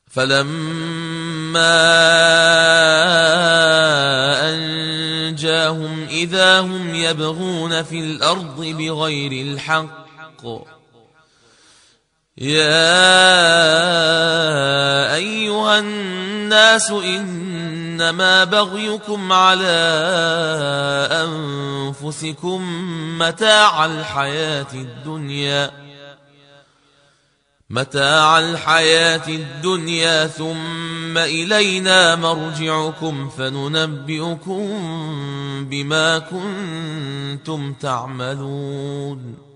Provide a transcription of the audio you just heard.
فلما أنجاهم إذا هم يبغون في الأرض بغير الحق. يا أيها الناس إنما بغيكم على أنفسكم متاع الحياة الدنيا ثم إلينا مرجعكم فننبئكم بما كنتم تعملون.